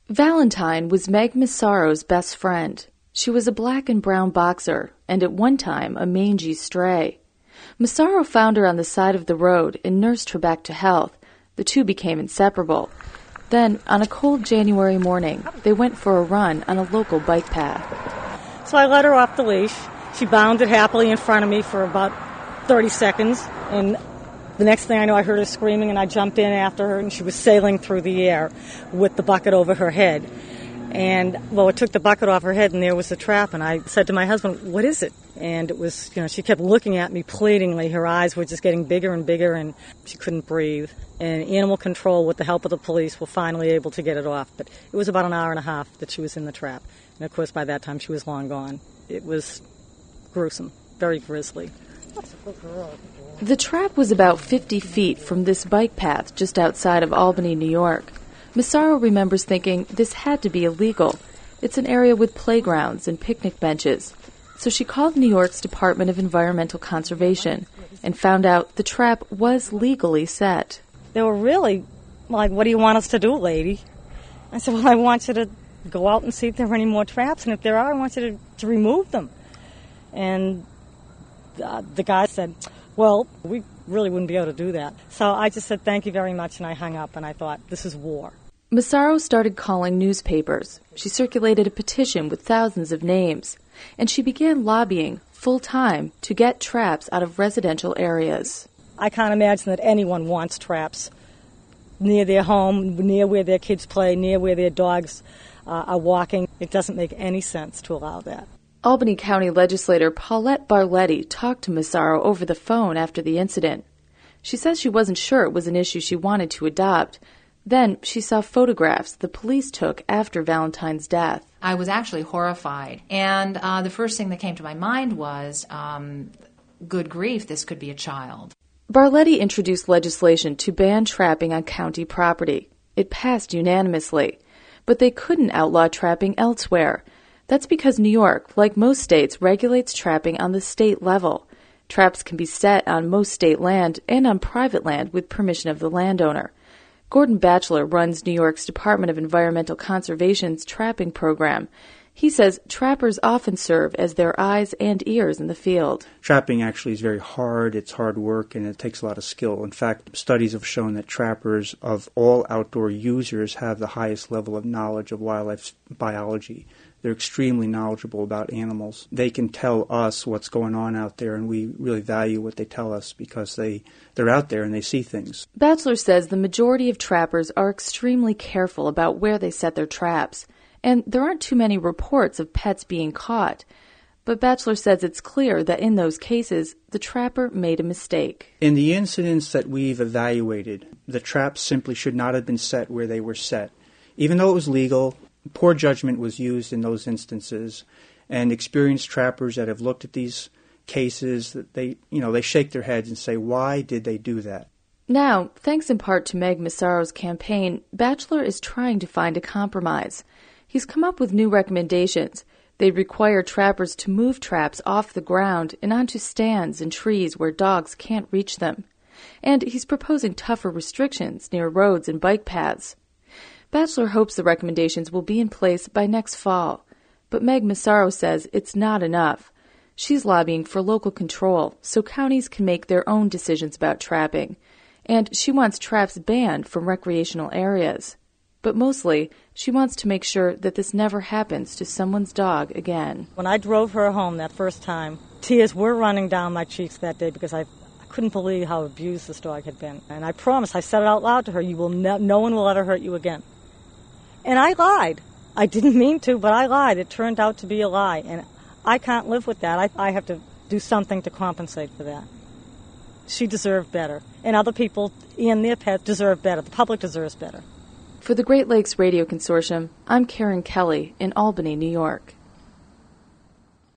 Valentine was Meg Massaro's best friend. She was a black and brown boxer, and at one time a mangy stray. Massaro found her on the side of the road and nursed her back to health. The two became inseparable. Then, on a cold January morning, they went for a run on a local bike path. So I let her off the leash. She bounded happily in front of me for about 30 seconds, and the next thing I know, I heard her screaming, and I jumped in after her, and she was sailing through the air with the bucket over her head. And, well, it took the bucket off her head, and there was the trap, and I said to my husband, "What is it?" And it was, she kept looking at me pleadingly. Her eyes were just getting bigger and bigger, and she couldn't breathe. And animal control, with the help of the police, were finally able to get it off. But it was about an hour and a half that she was in the trap. And, of course, by that time, she was long gone. It was gruesome, very grisly. The trap was about 50 feet from this bike path just outside of Albany, New York. Massaro remembers thinking this had to be illegal. It's an area with playgrounds and picnic benches. So she called New York's Department of Environmental Conservation and found out the trap was legally set. They were really like, "What do you want us to do, lady?" I said, "Well, I want you to go out and see if there are any more traps, and if there are, I want you to remove them." And the guy said, "Well, we really wouldn't be able to do that." So I just said, "Thank you very much," and I hung up, and I thought, this is war. Massaro started calling newspapers. She circulated a petition with thousands of names, and she began lobbying full-time to get traps out of residential areas. I can't imagine that anyone wants traps near their home, near where their kids play, near where their dogs are walking. It doesn't make any sense to allow that. Albany County legislator Paulette Barletti talked to Massaro over the phone after the incident. She says she wasn't sure it was an issue she wanted to adopt. Then she saw photographs the police took after Valentine's death. I was actually horrified. And the first thing that came to my mind was, good grief, this could be a child. Barletti introduced legislation to ban trapping on county property. It passed unanimously. But they couldn't outlaw trapping elsewhere. That's because New York, like most states, regulates trapping on the state level. Traps can be set on most state land and on private land with permission of the landowner. Gordon Batchelor runs New York's Department of Environmental Conservation's trapping program. He says trappers often serve as their eyes and ears in the field. Trapping actually is very hard. It's hard work, and it takes a lot of skill. In fact, studies have shown that trappers of all outdoor users have the highest level of knowledge of wildlife biology. They're extremely knowledgeable about animals. They can tell us what's going on out there, and we really value what they tell us because they're out there and they see things. Batchelor says the majority of trappers are extremely careful about where they set their traps, and there aren't too many reports of pets being caught. But Batchelor says it's clear that in those cases, the trapper made a mistake. In the incidents that we've evaluated, the traps simply should not have been set where they were set. Even though it was legal, poor judgment was used in those instances, and experienced trappers that have looked at these cases, that they shake their heads and say, why did they do that? Now, thanks in part to Meg Massaro's campaign, Batchelor is trying to find a compromise. He's come up with new recommendations. They require trappers to move traps off the ground and onto stands and trees where dogs can't reach them. And he's proposing tougher restrictions near roads and bike paths. Batchelor hopes the recommendations will be in place by next fall. But Meg Massaro says it's not enough. She's lobbying for local control so counties can make their own decisions about trapping. And she wants traps banned from recreational areas. But mostly, she wants to make sure that this never happens to someone's dog again. When I drove her home that first time, tears were running down my cheeks that day because I couldn't believe how abused this dog had been. And I promised, I said it out loud to her, no one will ever hurt you again. And I lied. I didn't mean to, but I lied. It turned out to be a lie. And I can't live with that. I have to do something to compensate for that. She deserved better. And other people and their pets deserve better. The public deserves better. For the Great Lakes Radio Consortium, I'm Karen Kelly in Albany, New York.